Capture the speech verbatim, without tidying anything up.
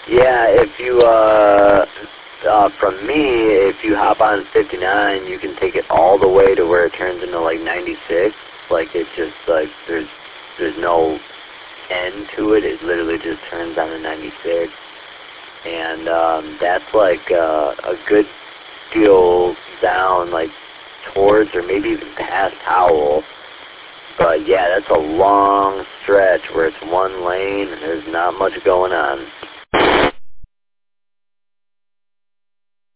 Yeah, if you, uh, uh, from me, if you hop on fifty-nine, you can take it all the way to where it turns into like ninety-six. Like it just like there's there's no end to it. It literally just turns on to ninety-six, and um, that's like uh, a good deal down, like towards or maybe even past Howell. But yeah, that's a long stretch where it's one lane and there's not much going on.